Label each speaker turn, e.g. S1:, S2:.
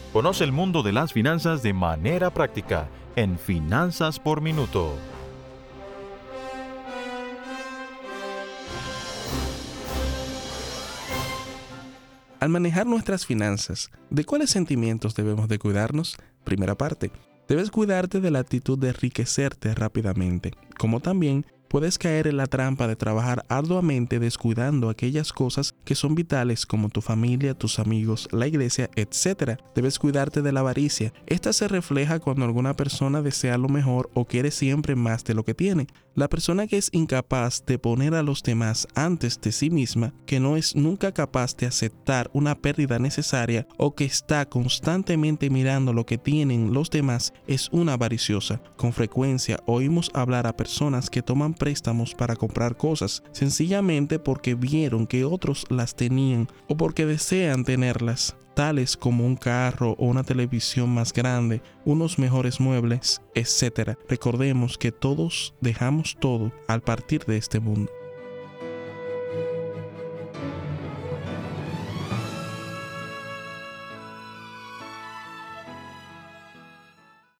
S1: Conoce el mundo de las finanzas de manera práctica en Finanzas por Minuto.
S2: Al manejar nuestras finanzas, ¿de cuáles sentimientos debemos de cuidarnos? Primera parte, debes cuidarte de la actitud de enriquecerte rápidamente, como también puedes caer en la trampa de trabajar arduamente descuidando aquellas cosas que son vitales como tu familia, tus amigos, la iglesia, etc. Debes cuidarte de la avaricia. Esta se refleja cuando alguna persona desea lo mejor o quiere siempre más de lo que tiene. La persona que es incapaz de poner a los demás antes de sí misma, que no es nunca capaz de aceptar una pérdida necesaria o que está constantemente mirando lo que tienen los demás, es una avariciosa. Con frecuencia oímos hablar a personas que toman préstamos para comprar cosas, sencillamente porque vieron que otros las tenían o porque desean tenerlas, tales como un carro o una televisión más grande, unos mejores muebles, etc. Recordemos que todos dejamos todo al partir de este mundo.